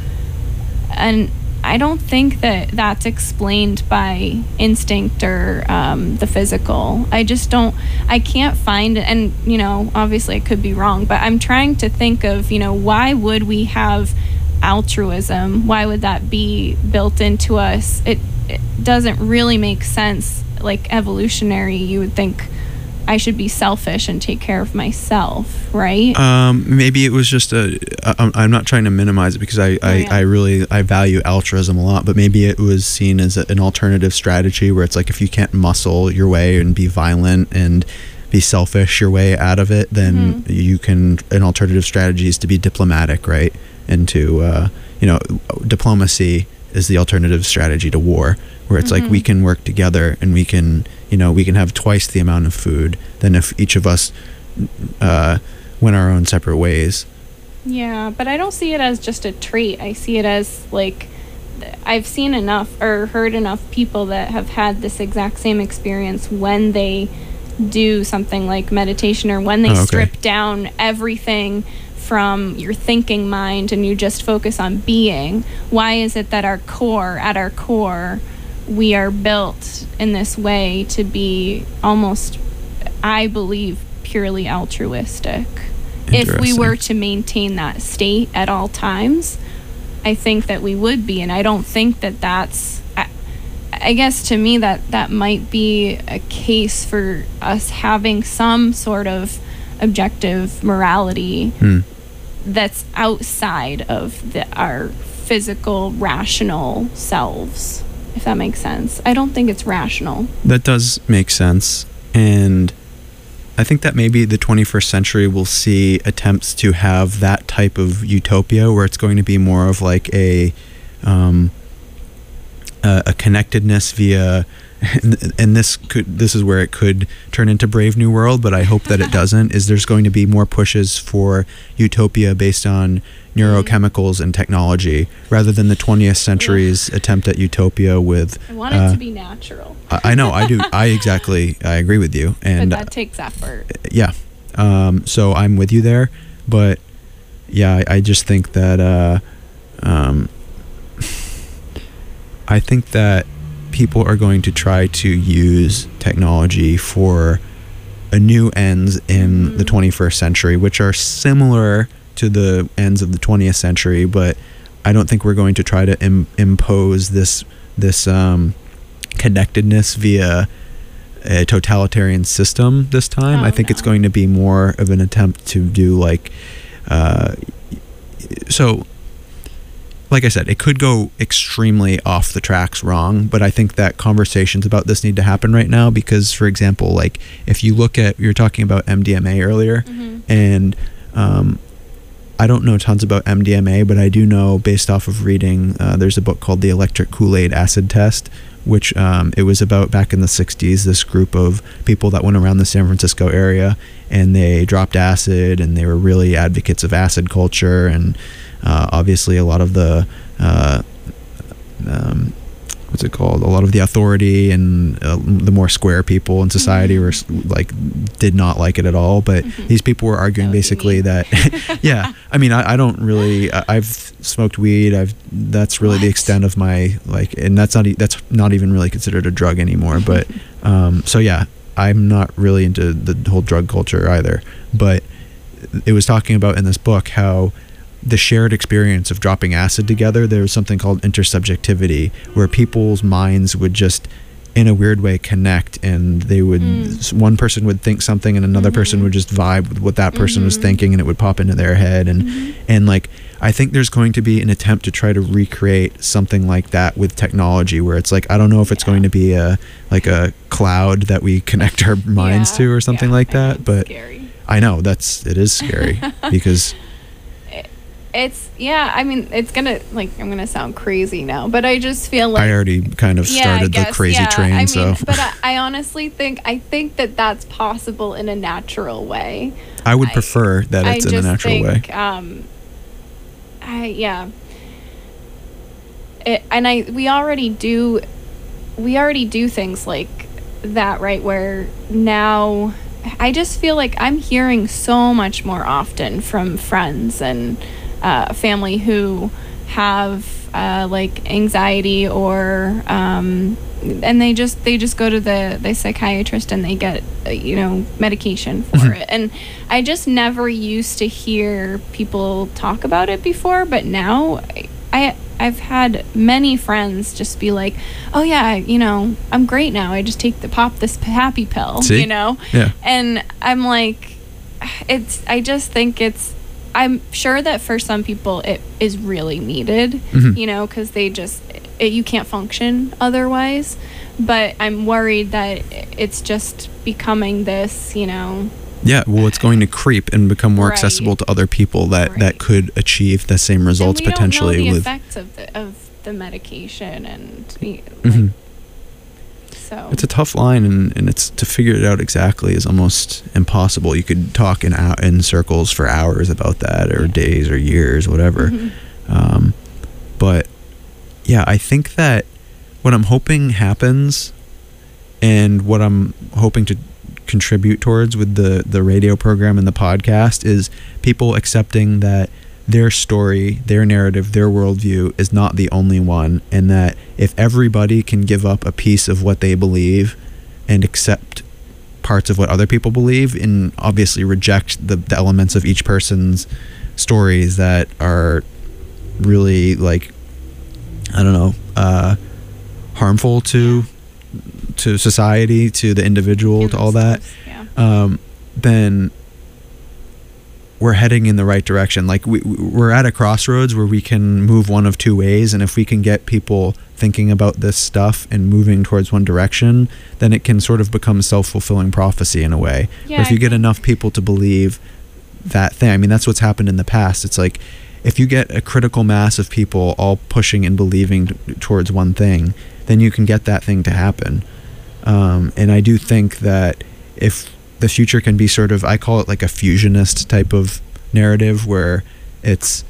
And I don't think that that's explained by instinct or um, the physical. I just don't, I can't find it. And, you know, obviously I could be wrong, but I'm trying to think of, you know, why would we have altruism? Why would that be built into us? It, it doesn't really make sense. Like evolutionary, you would think I should be selfish and take care of myself, right? um, maybe it was just a. I, I'm not trying to minimize it because I, I, Oh, yeah. I really I value altruism a lot, but maybe it was seen as a, an alternative strategy where it's like if you can't muscle your way and be violent and be selfish your way out of it, then Mm-hmm. you can. An alternative strategy is to be diplomatic, right? And to uh, you know, diplomacy is the alternative strategy to war, where it's Mm-hmm. like we can work together and we can, you know, we can have twice the amount of food than if each of us uh, went our own separate ways. Yeah, but I don't see it as just a trait. I see it as like th- I've seen enough or heard enough people that have had this exact same experience when they do something like meditation or when they Oh, okay. strip down everything from your thinking mind and you just focus on being. Why is it that our core, at our core, we are built in this way to be almost, I believe, purely altruistic? If we Interesting. were to maintain that state at all times, I think that we would be. And I don't think that that's, I, I guess to me that that might be a case for us having some sort of objective morality Hmm. that's outside of the, our physical, rational selves, if that makes sense. I don't think it's rational. That does make sense. And I think that maybe the twenty-first century will see attempts to have that type of utopia where it's going to be more of like a um, a, a connectedness via and, and this could this is where it could turn into Brave New World, but I hope that it doesn't. Is there's going to be more pushes for utopia based on neurochemicals and technology rather than the twentieth century's attempt at utopia with I want it uh, to be natural, I I know I do I exactly I agree with you, but and that takes effort. yeah, um, so I'm with you there, but yeah, I, I just think that uh, um, I think that people are going to try to use technology for a new ends in Mhm. the twenty-first century, which are similar to the ends of the twentieth century, but I don't think we're going to try to Im- impose this this um, connectedness via a totalitarian system this time. Oh, I think it's no. going to be more of an attempt to do like uh, so like I said, it could go extremely off the tracks wrong, but I think that conversations about this need to happen right now because, for example, like if you look at, you were talking about M D M A earlier, Mhm. and um, I don't know tons about M D M A, but I do know based off of reading, uh, there's a book called The Electric Kool-Aid Acid Test, which um, it was about back in the sixties, this group of people that went around the San Francisco area and they dropped acid and they were really advocates of acid culture, and uh, obviously a lot of the uh, um, what's it called? A lot of the authority and uh, the more square people in society were s- like did not like it at all. But these people were arguing That would be basically me. that, yeah. I mean, I, I don't really. I, I've smoked weed. I've that's really the What? extent of my like, and that's not e- that's not even really considered a drug anymore. But um, so yeah, I'm not really into the whole drug culture either. But it was talking about in this book how the shared experience of dropping acid together, there was something called intersubjectivity, where people's minds would just in a weird way connect, and they would Mm. one person would think something and another person Mhm. would just vibe with what that person was Mhm. thinking, and it would pop into their head. And Mhm. and like I think there's going to be an attempt to try to recreate something like that with technology, where it's like, I don't know if it's Yeah. going to be a like a cloud that we connect our minds Yeah, to or something yeah, like I know, that. it's But scary. I know that's it is scary because It's yeah. I mean, it's gonna like I'm gonna sound crazy now, but I just feel like I already kind of yeah, I started the guess, crazy yeah. train. I mean, so but I, I honestly think I think that that's possible in a natural way. I would I- prefer that I it's in a just natural think, way. Um, I yeah. It, and I we already do, we already do things like that, right? Where now, I just feel like I'm hearing so much more often from friends and uh, family who have uh, like anxiety or um, and they just they just go to the the psychiatrist and they get uh, you know medication for Mhm. it. And I just never used to hear people talk about it before, but now I, I I've had many friends just be like, oh yeah, you know, I'm great now, I just take the pop this happy pill. See? You know. Yeah. And I'm like, it's I just think it's I'm sure that for some people it is really needed, Mhm. you know, because they just it, you can't function otherwise. But I'm worried that it's just becoming this, you know. Yeah, well, it's going to creep and become more Right. accessible to other people that, that Right. could achieve the same results and we potentially don't know the with. effects of the of the medication and like, Mhm. so. It's a tough line, and, and it's to figure it out exactly is almost impossible. You could talk in hou- in circles for hours about that, or Yeah. days, or years, whatever. Mhm. Um, but yeah, I think that what I'm hoping happens, and what I'm hoping to contribute towards with the the radio program and the podcast, is people accepting that their story, their narrative, their worldview is not the only one, and that if everybody can give up a piece of what they believe and accept parts of what other people believe, and obviously reject the, the elements of each person's stories that are really, like, I don't know, uh, harmful to to society, to the individual, to all that, Yeah. um, then we're heading in the right direction. Like we, we're at a crossroads where we can move one of two ways, and if we can get people thinking about this stuff and moving towards one direction, then it can sort of become self-fulfilling prophecy in a way. Yeah, Where if you I get think- enough people to believe that thing, I mean, that's what's happened in the past. It's like if you get a critical mass of people all pushing and believing t- towards one thing, then you can get that thing to happen. Um, and I do think that if the future can be sort of, I call it like a fusionist type of narrative, where it's,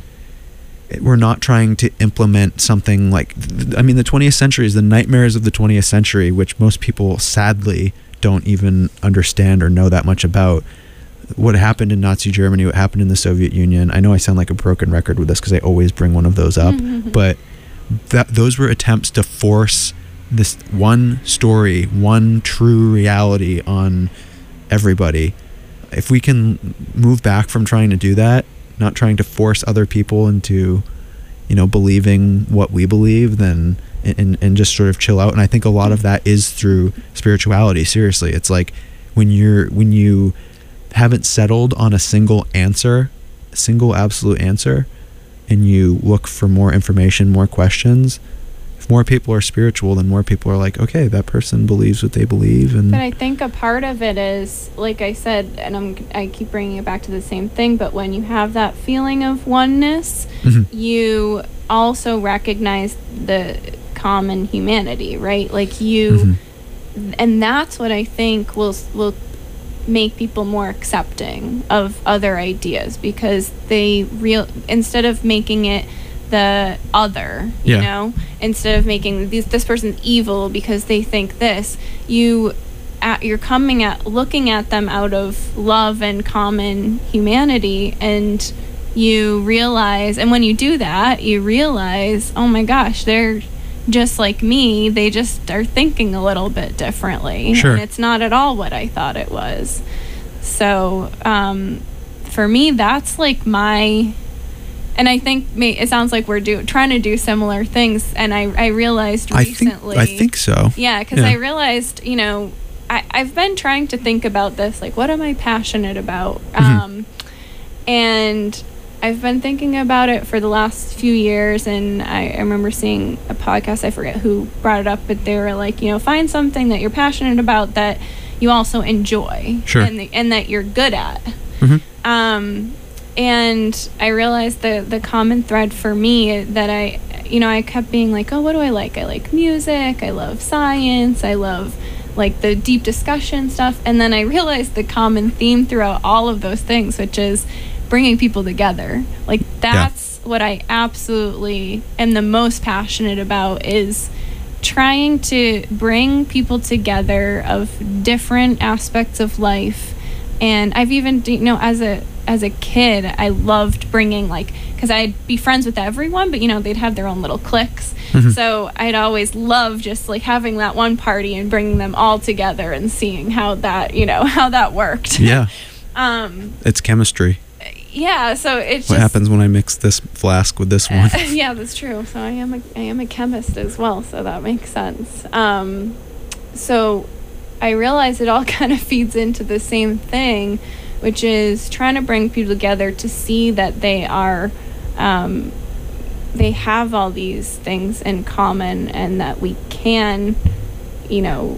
we're not trying to implement something like, I mean, the twentieth century is the nightmares of the twentieth century, which most people sadly don't even understand or know that much about. What happened in Nazi Germany, what happened in the Soviet Union. I know I sound like a broken record with this because I always bring one of those up, but that those were attempts to force this one story, one true reality on everybody. If we can move back from trying to do that, not trying to force other people into, you know, believing what we believe, then and, and just sort of chill out. And I think a lot of that is through spirituality. Seriously, it's like when you're when you haven't settled on a single answer, a single absolute answer, and you look for more information, more questions. If more people are spiritual, then more people are like, okay, that person believes what they believe. And But I think a part of it is, like I said, and I'm I keep bringing it back to the same thing, but when you have that feeling of oneness, Mhm. you also recognize the common humanity, right? Like you, Mhm. and that's what I think will will make people more accepting of other ideas, because they real instead of making it the other, you Yeah. know, instead of making this, this person's evil because they think this, you at, you're coming at looking at them out of love and common humanity, and you realize, and when you do that, you realize, oh my gosh, they're just like me, they just are thinking a little bit differently. Sure. And it's not at all what I thought it was. So um, for me, that's like my, and I think may, it sounds like we're do, trying to do similar things. And I, I realized recently. I think, I think so. Yeah, because Yeah. I realized, you know, I, I've been trying to think about this, like, what am I passionate about? Mm-hmm. Um, and I've been thinking about it for the last few years, and I, I remember seeing a podcast, I forget who brought it up, but they were like, you know, find something that you're passionate about that you also enjoy. Sure. And, the, and that you're good at. Mm-hmm. Um, and I realized the, the common thread for me that I, you know, I kept being like, oh, what do I like? I like music, I love science, I love like the deep discussion stuff. And then I realized the common theme throughout all of those things, which is bringing people together. Like that's yeah. what I absolutely am the most passionate about, is trying to bring people together of different aspects of life. And I've even, you know, as a as a kid, I loved bringing, like, because I'd be friends with everyone, but, you know, they'd have their own little cliques. Mm-hmm. So I'd always love just, like, having that one party and bringing them all together and seeing how that, you know, how that worked. Yeah. um, it's chemistry. Yeah, so it's what just, happens when I mix this flask with this one. Uh, yeah, that's true. So I am a, I am a chemist as well, so that makes sense. Um, so I realize it all kind of feeds into the same thing, which is trying to bring people together to see that they are, um, they have all these things in common, and that we can, you know,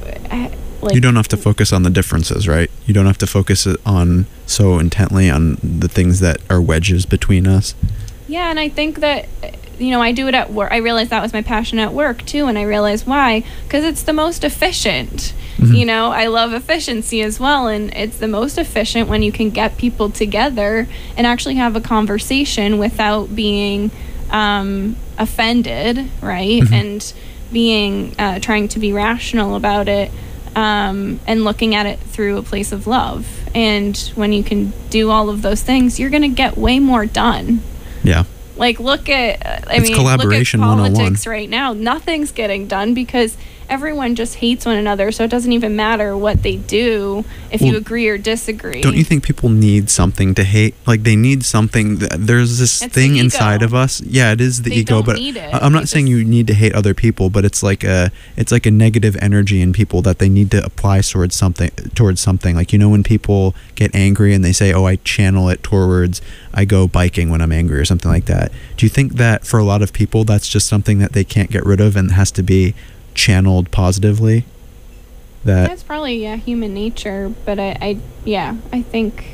like, you don't have to focus on the differences, right? You don't have to focus on so intently on the things that are wedges between us. Yeah, and I think that, you know, I do it at work. I realized that was my passion at work too, and I realized why, because it's the most efficient. Mm-hmm. You know, I love efficiency as well, and it's the most efficient when you can get people together and actually have a conversation without being um, offended, right? Mm-hmm. And being uh, trying to be rational about it. Um, and looking at it through a place of love. And when you can do all of those things, you're going to get way more done. Yeah. Like, look at, I it's mean, collaboration look at politics one oh one. right now. Nothing's getting done because everyone just hates one another. So it doesn't even matter what they do if well, you agree or disagree. Don't you think people need something to hate? Like, they need something. Th- there's this it's thing the inside of us. Yeah, it is the they ego. Don't but need it. I'm not they saying just, you need to hate other people, but it's like a it's like a negative energy in people that they need to apply towards something. Towards something. Like, you know, when people get angry and they say, "Oh, I channel it towards I go biking when I'm angry," or something like that. Do you think that for a lot of people, that's just something that they can't get rid of and has to be channeled positively? That that's probably yeah human nature, but I, I yeah I think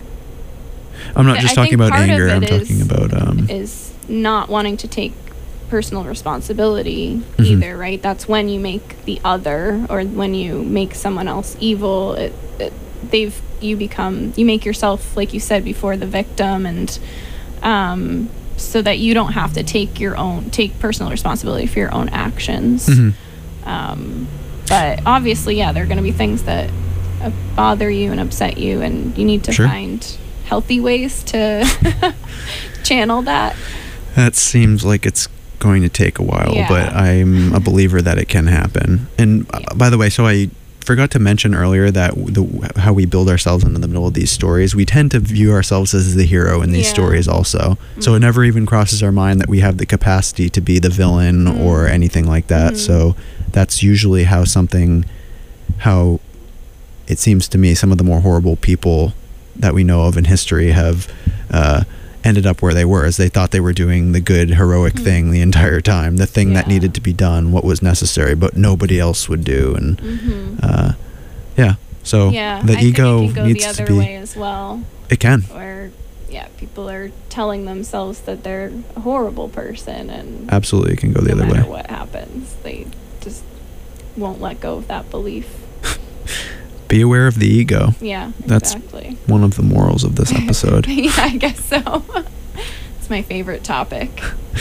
I'm not just I talking about anger. I'm is, talking about um is not wanting to take personal responsibility mm-hmm. either, right? That's when you make the other, or when you make someone else evil. It, it they've you become you make yourself, like you said before, the victim, and um so that you don't have to take your own take personal responsibility for your own actions. Mm-hmm. Um, but obviously, yeah, there are going to be things that uh, bother you and upset you, and you need to sure. find healthy ways to channel that. That seems like it's going to take a while, yeah. but I'm a believer that it can happen. And yeah. uh, by the way, so I forgot to mention earlier that the how we build ourselves into the middle of these stories, we tend to view ourselves as the hero in these yeah. stories also. Mm-hmm. So it never even crosses our mind that we have the capacity to be the villain mm-hmm. or anything like that. Mm-hmm. So that's usually how something, how it seems to me some of the more horrible people that we know of in history have uh, ended up where they were, as they thought they were doing the good, heroic mm-hmm. thing the entire time, the thing yeah. that needed to be done, what was necessary, but nobody else would do. And mm-hmm. uh, yeah, so yeah, the I ego think it can go needs the other to be way as well. It can. Or yeah, people are telling themselves that they're a horrible person, and absolutely, it can go the no other matter way. What happens, they just won't let go of that belief. Be aware of the ego. Yeah, that's exactly. one of the morals of this episode. Yeah, I guess so. It's my favorite topic.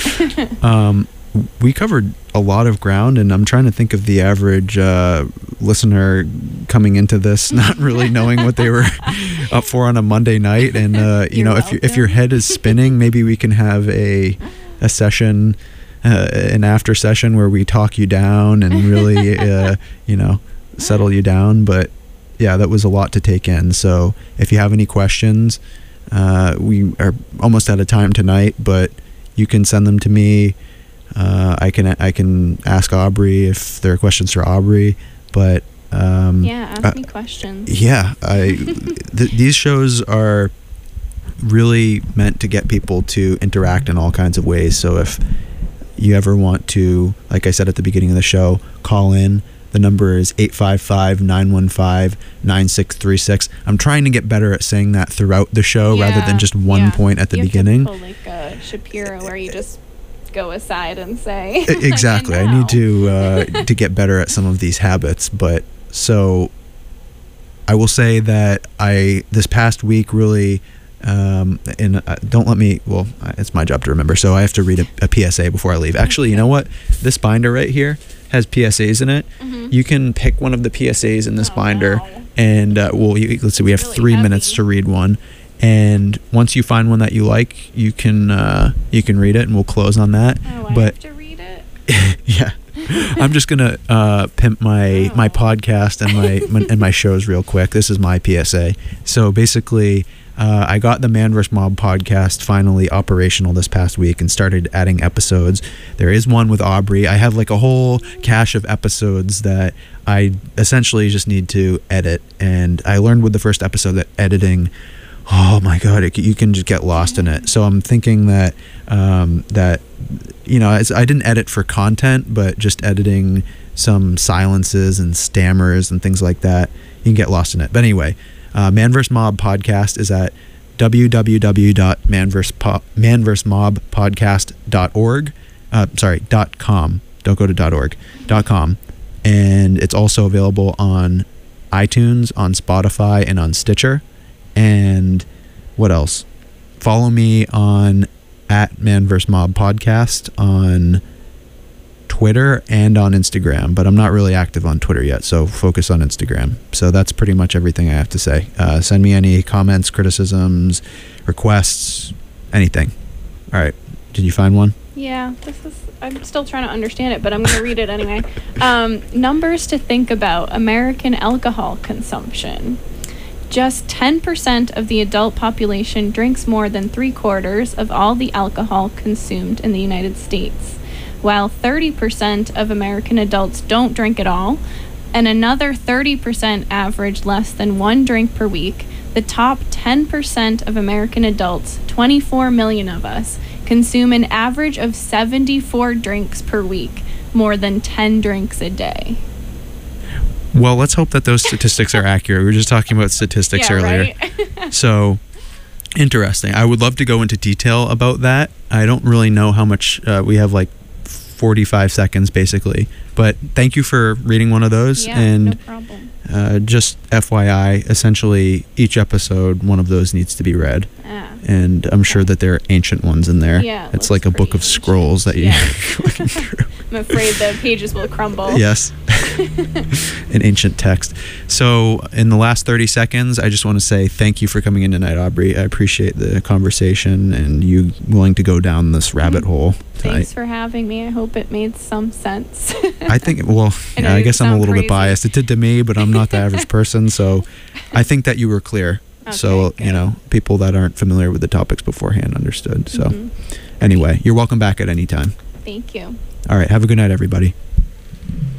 um, we covered a lot of ground, and I'm trying to think of the average uh, listener coming into this not really knowing what they were up for on a Monday night. And uh, you You're know, if you, if your head is spinning, maybe we can have a a session, uh, an after session where we talk you down and really, uh, you know, settle you down. But yeah, that was a lot to take in. So if you have any questions, Uh, we are almost out of time tonight, but you can send them to me. Uh, I can I can ask Aubrey if there are questions for Aubrey, but um, yeah, ask uh, me questions. Yeah, I th- these shows are really meant to get people to interact in all kinds of ways. So if you ever want to, like I said at the beginning of the show, call in. The number is eight five five, nine one five, nine six three six. I'm trying to get better at saying that throughout the show yeah, rather than just one yeah. point at the you beginning. Have to pull like a Shapiro where you just go aside and say Exactly. I need to uh, to get better at some of these habits. But so I will say that I this past week really um, and uh, don't let me. Well, it's my job to remember, so I have to read a, a P S A before I leave. Actually, you know what? This binder right here has P S As in it. Mm-hmm. You can pick one of the P S As in this oh, binder, wow. and uh, well, you, let's see. We have really three heavy. minutes to read one. And once you find one that you like, you can uh, you can read it, and we'll close on that. Oh, I but have to read it. Yeah, I'm just gonna uh, pimp my oh. my podcast and my, my and my shows real quick. This is my P S A. So basically, uh, I got the Man versus. Mob podcast finally operational this past week and started adding episodes. There is one with Aubrey. I have like a whole cache of episodes that I essentially just need to edit. And I learned with the first episode that editing, oh my god, it, you can just get lost in it. So I'm thinking that um, that you know, I didn't edit for content, but just editing some silences and stammers and things like that, you can get lost in it. But anyway, uh, Man versus. Mob podcast is at w w w dot man versus. mob podcast dot org. Uh, sorry, dot com. Don't go to .org. Dot com, and it's also available on iTunes, on Spotify, and on Stitcher. And what else? Follow me on at Man versus. Mob podcast on Twitter and on Instagram, but I'm not really active on Twitter yet, so focus on Instagram. So that's pretty much everything I have to say. Uh, send me any comments, criticisms, requests, anything. All right. Did you find one? Yeah, this is. I'm still trying to understand it, but I'm going to read it anyway. Um, numbers to think about: American alcohol consumption. Just ten percent of the adult population drinks more than three quarters of all the alcohol consumed in the United States, while thirty percent of American adults don't drink at all, and another thirty percent average less than one drink per week. The top ten percent of American adults, twenty-four million of us, consume an average of seventy-four drinks per week, more than ten drinks a day. Well, let's hope that those statistics are accurate. We were just talking about statistics yeah, earlier. Right? So, interesting. I would love to go into detail about that. I don't really know how much. Uh, we have like forty-five seconds, basically. But thank you for reading one of those. Yeah, and no problem. Uh, just F Y I, essentially, each episode, one of those needs to be read. Ah, and I'm sure that there are ancient ones in there. Yeah, it's like a book of ancient. scrolls that yeah. you're looking through. I'm afraid the pages will crumble. Yes. An ancient text. So in the last thirty seconds, I just want to say thank you for coming in tonight, Aubrey. I appreciate the conversation and you willing to go down this rabbit mm-hmm. hole tonight. Thanks for having me. I hope it made some sense. I think, well, I, yeah, I guess I'm a little crazy. bit biased. It did to me, but I'm not the average person, so I think that you were clear. Okay, so, good. you know, people that aren't familiar with the topics beforehand understood. So, mm-hmm. anyway, you're welcome back at any time. Thank you. All right. Have a good night, everybody.